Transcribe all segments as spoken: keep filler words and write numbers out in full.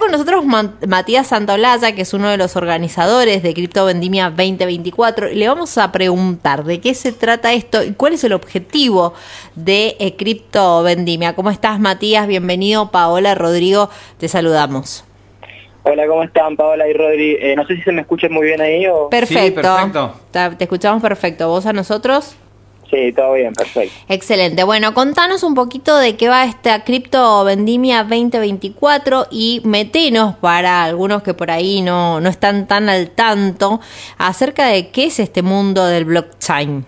con nosotros Matías Santaolalla, que es uno de los organizadores de Cripto Vendimia veinte veinticuatro, y le vamos a preguntar de qué se trata esto y cuál es el objetivo de eh, Cripto Vendimia. ¿Cómo estás, Matías? Bienvenido. Paola, Rodrigo, te saludamos. Hola, ¿cómo están, Paola y Rodri? Eh, no sé si se me escucha muy bien ahí o... Perfecto. Sí, perfecto. Te, te escuchamos perfecto. ¿Vos a nosotros? Sí, todo bien, perfecto. Excelente. Bueno, contanos un poquito de qué va esta Cripto Vendimia veinte veinticuatro y metenos, para algunos que por ahí no, no están tan al tanto, acerca de qué es este mundo del blockchain.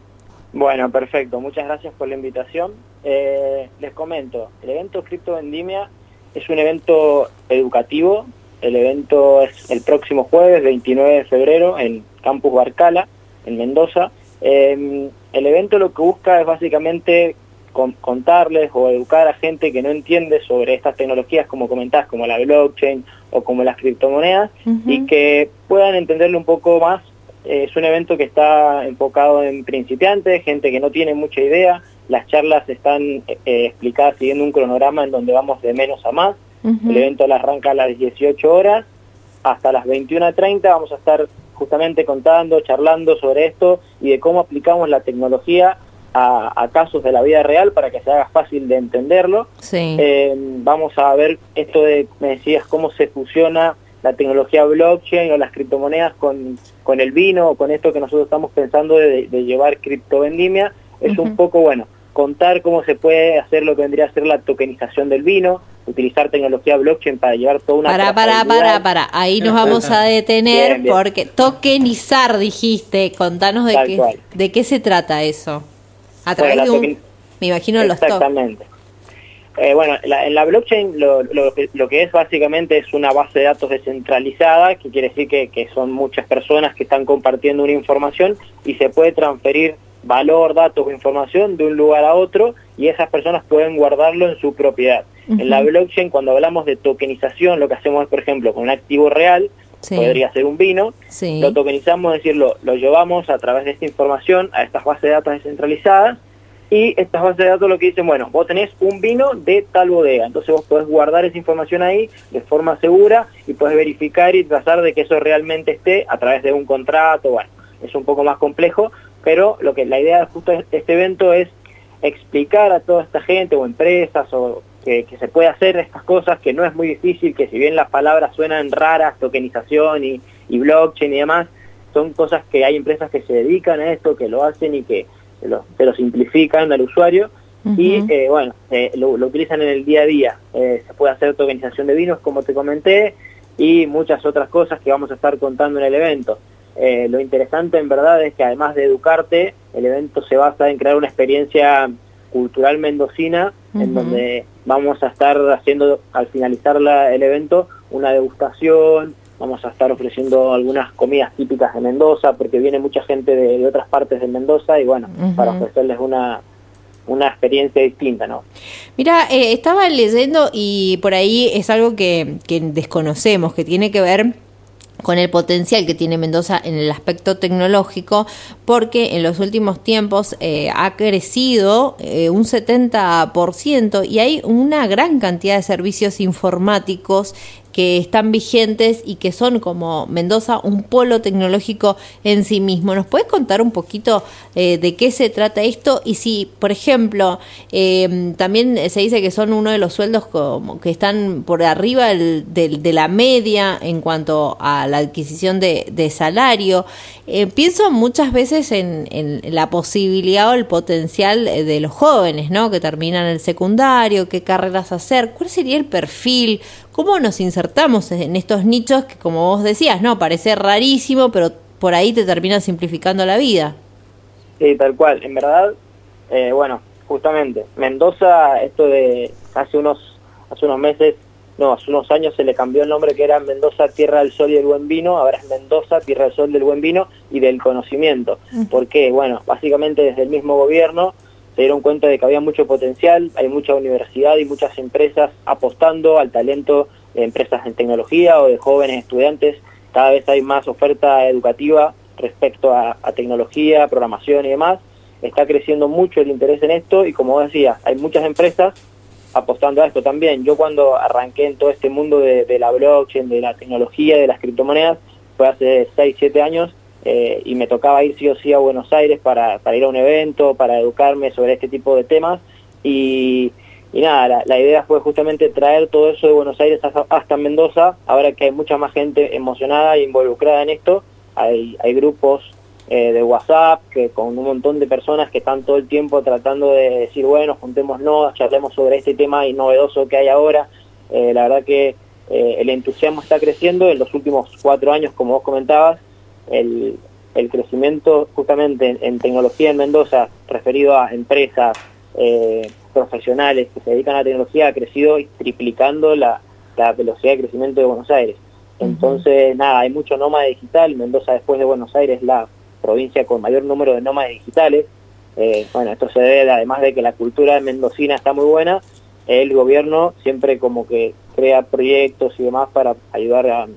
Bueno, perfecto. Muchas gracias por la invitación. Eh, les comento, el evento Cripto Vendimia es un evento educativo. El evento es el próximo jueves, veintinueve de febrero, en Campus Barcala, en Mendoza. Eh, el evento lo que busca es básicamente con, contarles o educar a gente que no entiende sobre estas tecnologías, como comentás, como la blockchain o como las criptomonedas, uh-huh. y que puedan entenderlo un poco más. Eh, es un evento que está enfocado en principiantes, gente que no tiene mucha idea. Las charlas están eh, explicadas siguiendo un cronograma en donde vamos de menos a más. Uh-huh. El evento arranca a las dieciocho horas, hasta las veintiuna treinta vamos a estar justamente contando, charlando sobre esto y de cómo aplicamos la tecnología a, a casos de la vida real para que se haga fácil de entenderlo. Sí. Eh, vamos a ver esto de, me decías, cómo se fusiona la tecnología blockchain o las criptomonedas con, con el vino, o con esto que nosotros estamos pensando de, de llevar Cripto Vendimia. Es uh-huh. un poco, bueno, contar cómo se puede hacer lo que vendría a ser la tokenización del vino, utilizar tecnología blockchain para llevar toda una... Para, para, para, para, ahí nos vamos a detener. Bien, bien. Porque tokenizar, dijiste, contanos de qué, de qué se trata eso. A través bueno, de un, token... me imagino los tokens. Exactamente. Eh, bueno, la, en la blockchain lo, lo, lo que es básicamente es una base de datos descentralizada, que quiere decir que, que son muchas personas que están compartiendo una información y se puede transferir valor, datos o información de un lugar a otro y esas personas pueden guardarlo en su propiedad. Uh-huh. En la blockchain, cuando hablamos de tokenización, lo que hacemos es, por ejemplo, con un activo real, sí. podría ser un vino, sí. lo tokenizamos, es decir, lo, lo llevamos a través de esta información a estas bases de datos descentralizadas y estas bases de datos lo que dicen, bueno, vos tenés un vino de tal bodega, entonces vos podés guardar esa información ahí de forma segura y podés verificar y trazar de que eso realmente esté a través de un contrato. Bueno, es un poco más complejo, pero lo que la idea de justo de este evento es explicar a toda esta gente o empresas o que, que se puede hacer estas cosas, que no es muy difícil, que si bien las palabras suenan raras, tokenización y, y blockchain y demás, son cosas que hay empresas que se dedican a esto, que lo hacen y que se lo, se lo simplifican al usuario. Uh-huh. Y eh, bueno, eh, lo, lo utilizan en el día a día. Eh, se puede hacer tokenización de vinos, como te comenté, y muchas otras cosas que vamos a estar contando en el evento. Eh, lo interesante en verdad es que además de educarte, el evento se basa en crear una experiencia cultural mendocina, uh-huh. en donde vamos a estar haciendo, al finalizar la, el evento, una degustación, vamos a estar ofreciendo algunas comidas típicas de Mendoza, porque viene mucha gente de, de otras partes de Mendoza, y bueno, uh-huh. para ofrecerles una, una experiencia distinta, ¿no? Mira, eh, estaba leyendo y por ahí es algo que, que desconocemos, que tiene que ver con el potencial que tiene Mendoza en el aspecto tecnológico, porque en los últimos tiempos eh, ha crecido eh, un setenta por ciento y hay una gran cantidad de servicios informáticos que están vigentes y que son como Mendoza un polo tecnológico en sí mismo. ¿Nos puedes contar un poquito eh, de qué se trata esto? Y si, por ejemplo, eh, también se dice que son uno de los sueldos como que están por arriba del, del, de la media en cuanto a la adquisición de, de salario. Eh, pienso muchas veces en, en la posibilidad o el potencial de los jóvenes, ¿no? Que terminan el secundario, qué carreras hacer, cuál sería el perfil, cómo nos insertamos en estos nichos que, como vos decías, no, parece rarísimo, pero por ahí te termina simplificando la vida. Sí, tal cual. En verdad, eh, bueno, justamente, Mendoza, esto de hace unos, hace unos meses, no, hace unos años se le cambió el nombre, que era Mendoza Tierra del Sol y del Buen Vino, ahora es Mendoza Tierra del Sol, del Buen Vino y del Conocimiento. Uh-huh. ¿Por qué? Bueno, básicamente desde el mismo gobierno se dieron cuenta de que había mucho potencial, hay mucha universidad y muchas empresas apostando al talento de empresas en tecnología o de jóvenes estudiantes. Cada vez hay más oferta educativa respecto a, a tecnología, programación y demás. Está creciendo mucho el interés en esto y, como vos decías, hay muchas empresas apostando a esto también. Yo cuando arranqué en todo este mundo de, de la blockchain, de la tecnología, de las criptomonedas, fue hace seis, siete años, eh, y me tocaba ir sí o sí a Buenos Aires para, para ir a un evento, para educarme sobre este tipo de temas, y, y nada, la, la idea fue justamente traer todo eso de Buenos Aires hasta, hasta Mendoza. Ahora que hay mucha más gente emocionada e involucrada en esto, hay, hay grupos eh, de WhatsApp que con un montón de personas que están todo el tiempo tratando de decir, bueno, juntémonos, charlemos sobre este tema novedoso que hay ahora. Eh, la verdad que eh, el entusiasmo está creciendo. En los últimos cuatro años, como vos comentabas, el, el crecimiento justamente en, en tecnología en Mendoza, referido a empresas eh, profesionales que se dedican a la tecnología, ha crecido triplicando la, la velocidad de crecimiento de Buenos Aires. Entonces, uh-huh. nada, hay mucho nómada digital. Mendoza, después de Buenos Aires, es la provincia con mayor número de nómadas digitales. Eh, bueno, esto se debe, además de que la cultura mendocina está muy buena, el gobierno siempre como que crea proyectos y demás para ayudar a,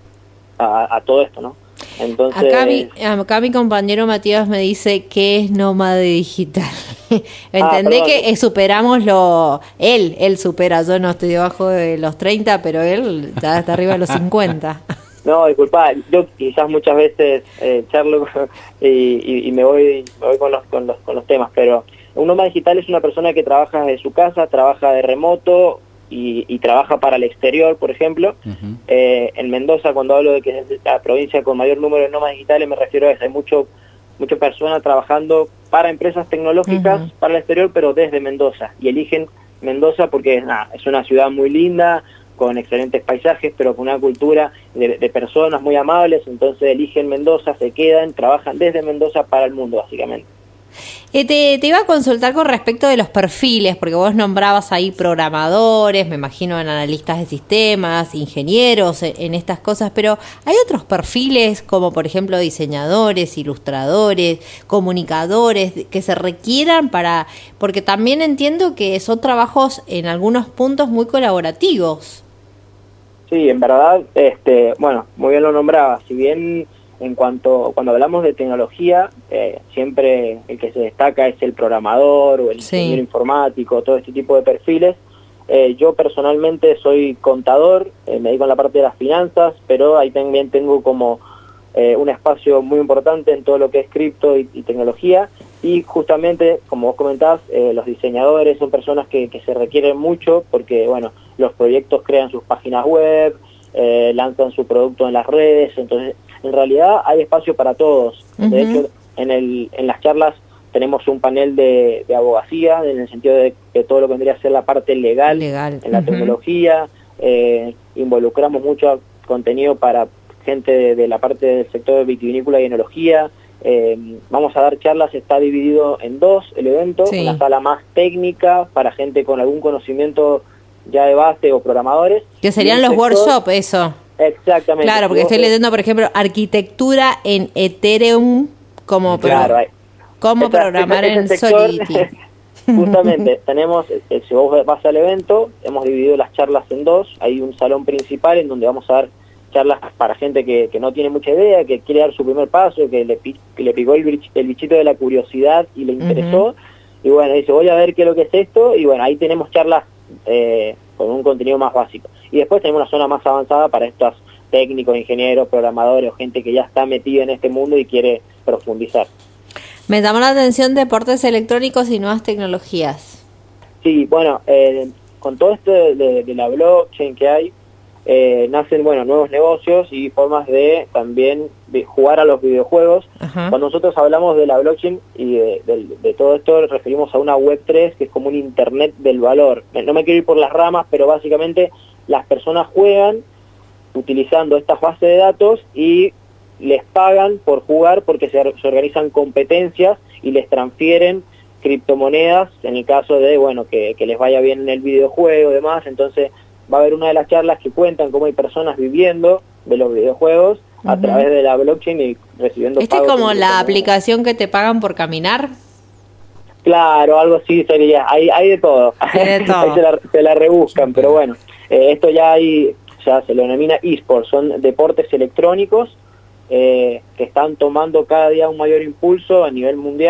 a, a todo esto, ¿no? Entonces, acá mi, acá mi compañero Matías me dice que es nómada digital. Entendé ah, que eh, superamos lo... Él, él supera, yo no estoy debajo de los treinta, pero él ya está arriba de los cincuenta. No, disculpa, yo quizás muchas veces eh, charlo y, y, y me voy, me voy con, los, con, los, con los temas, pero un nómada digital es una persona que trabaja de su casa, trabaja de remoto y, y trabaja para el exterior, por ejemplo. Uh-huh. Eh, en Mendoza, cuando hablo de que es la provincia con mayor número de nómadas digitales, me refiero a eso. Hay mucho, muchas personas trabajando para empresas tecnológicas, uh-huh. para el exterior, pero desde Mendoza. Y eligen Mendoza porque nah, es una ciudad muy linda, con excelentes paisajes, pero con una cultura de, de personas muy amables. Entonces eligen Mendoza, se quedan, trabajan desde Mendoza para el mundo, básicamente. Eh, te, te iba a consultar con respecto de los perfiles, porque vos nombrabas ahí programadores, me imagino en analistas de sistemas, ingenieros, en, en estas cosas, pero ¿hay otros perfiles como por ejemplo diseñadores, ilustradores, comunicadores que se requieran para, porque también entiendo que son trabajos en algunos puntos muy colaborativos? Sí, en verdad, este, bueno, muy bien lo nombraba. Si bien en cuanto, cuando hablamos de tecnología, eh, siempre el que se destaca es el programador o el sí. ingeniero informático, todo este tipo de perfiles. Eh, yo personalmente soy contador, eh, me dedico a la parte de las finanzas, pero ahí también tengo como eh, un espacio muy importante en todo lo que es cripto y, y tecnología. Y justamente, como vos comentabas, eh, los diseñadores son personas que, que se requieren mucho porque, bueno, los proyectos crean sus páginas web, eh, lanzan su producto en las redes. Entonces, en realidad hay espacio para todos. Uh-huh. De hecho, en, el, en las charlas tenemos un panel de, de abogacía, en el sentido de que todo lo que vendría a ser la parte legal, legal. en la uh-huh. tecnología. Eh, involucramos mucho contenido para gente de, de la parte del sector de vitivinícola y enología. Eh, vamos a dar charlas, está dividido en dos el evento, sí. una sala más técnica para gente con algún conocimiento ya de base o programadores. Que serían los sector, workshops, eso. Exactamente. Claro, porque estoy leyendo, por ejemplo, arquitectura en Ethereum, como claro, pro, cómo esa, programar ese, ese en sector, Solidity. Justamente, tenemos, eh, si vos vas al evento, hemos dividido las charlas en dos. Hay un salón principal en donde vamos a dar charlas para gente que, que no tiene mucha idea, que quiere dar su primer paso, que le, que le picó el, el bichito de la curiosidad y le interesó. Uh-huh. Y bueno, dice, voy a ver qué es lo que es esto. Y bueno, ahí tenemos charlas eh, con un contenido más básico. Y después tenemos una zona más avanzada para estos técnicos, ingenieros, programadores o gente que ya está metida en este mundo y quiere profundizar. Me llamó la atención deportes electrónicos y nuevas tecnologías. Sí, bueno, eh, con todo esto de, de, de la blockchain que hay, eh, nacen bueno nuevos negocios y formas de también de jugar a los videojuegos. Ajá. Cuando nosotros hablamos de la blockchain y de, de, de todo esto, nos referimos a una web tres, que es como un internet del valor. No me quiero ir por las ramas, pero básicamente las personas juegan utilizando estas bases de datos y les pagan por jugar porque se, se organizan competencias y les transfieren criptomonedas en el caso de bueno que, que les vaya bien en el videojuego y demás. Entonces va a haber una de las charlas que cuentan cómo hay personas viviendo de los videojuegos uh-huh. a través de la blockchain y recibiendo ¿Este pagos. ¿Este como la aplicación que te pagan por caminar? Claro, algo así sería. Hay, hay de todo. Hay de todo. Ahí se, la, se la rebuscan, pero bueno, eh, esto ya hay, ya se lo denomina eSports, son deportes electrónicos eh, que están tomando cada día un mayor impulso a nivel mundial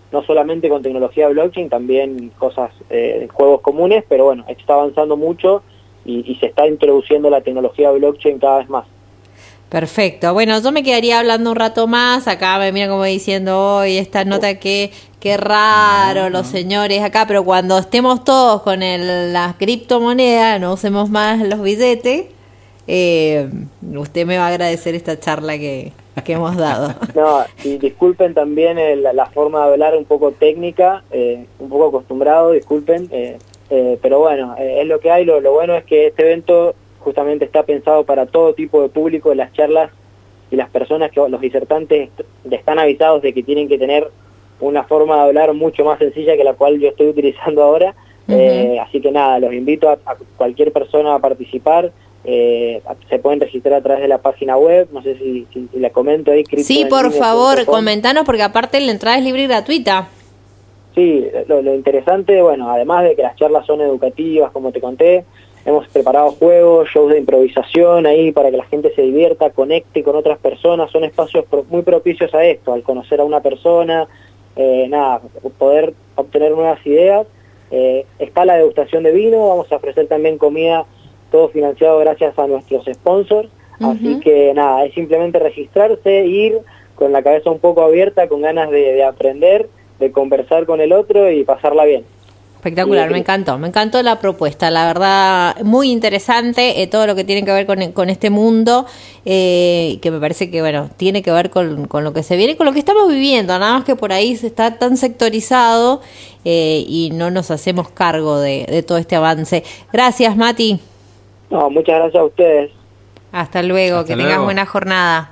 no solamente con tecnología blockchain, también cosas, eh, juegos comunes, pero bueno, está avanzando mucho y, y se está introduciendo la tecnología blockchain cada vez más. Perfecto. Bueno, yo me quedaría hablando un rato más. Acá me mira como diciendo, hoy esta nota que qué raro no, los no. señores acá, pero cuando estemos todos con el, las criptomonedas, no usemos más los billetes, eh, usted me va a agradecer esta charla que, que hemos dado. No, y disculpen también el, la forma de hablar un poco técnica, eh, un poco acostumbrado, disculpen, eh, eh, pero bueno, eh, es lo que hay. Lo, lo bueno es que este evento justamente está pensado para todo tipo de público. Las charlas y las personas, que los disertantes están avisados de que tienen que tener una forma de hablar mucho más sencilla que la cual yo estoy utilizando ahora. Uh-huh. eh, así que nada, los invito a, a cualquier persona a participar. Eh, se pueden registrar a través de la página web, no sé si, si, si la comento ahí. Sí, por favor, comentanos, porque aparte la entrada es libre y gratuita. Sí, lo, lo interesante, bueno, además de que las charlas son educativas, como te conté, hemos preparado juegos, shows de improvisación ahí para que la gente se divierta, conecte con otras personas. Son espacios pro, muy propicios a esto, al conocer a una persona, eh, nada, poder obtener nuevas ideas. Eh, está la degustación de vino, vamos a ofrecer también comida, todo financiado gracias a nuestros sponsors. Uh-huh. Así que nada, es simplemente registrarse, ir con la cabeza un poco abierta, con ganas de, de aprender, de conversar con el otro y pasarla bien. Espectacular, me encantó, me encantó la propuesta, la verdad, muy interesante, eh, todo lo que tiene que ver con, con este mundo, eh, que me parece que, bueno, tiene que ver con, con lo que se viene, con lo que estamos viviendo, nada más que por ahí se está tan sectorizado eh, y no nos hacemos cargo de, de todo este avance. Gracias, Mati. No, muchas gracias a ustedes. Hasta luego, Hasta que luego. Tengas buena jornada.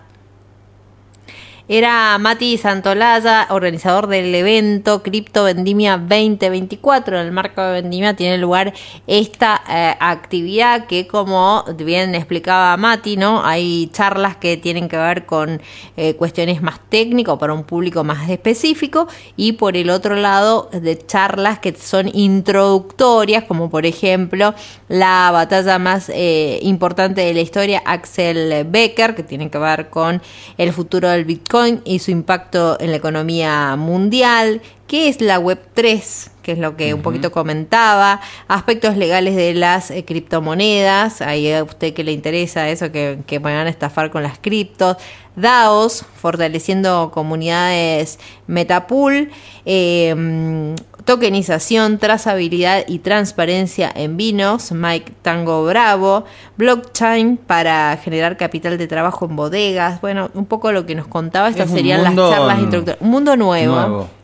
Era Mati Santolaya, organizador del evento Cripto Vendimia veinte veinticuatro. En el marco de Vendimia tiene lugar esta eh, actividad que, como bien explicaba Mati, ¿no? Hay charlas que tienen que ver con eh, cuestiones más técnicas para un público más específico, y por el otro lado de charlas que son introductorias, como por ejemplo la batalla más eh, importante de la historia, Axel Becker, que tiene que ver con el futuro del Bitcoin y su impacto en la economía mundial, qué es la web tres, que es lo que uh-huh. un poquito comentaba, aspectos legales de las eh, criptomonedas, ahí a usted que le interesa eso, que, que van a estafar con las criptos, DAOs, fortaleciendo comunidades Metapool, eh, tokenización, trazabilidad y transparencia en vinos, Mike Tango Bravo, blockchain para generar capital de trabajo en bodegas. Bueno, un poco lo que nos contaba, estas serían las charlas introductorias. Un mundo nuevo. nuevo.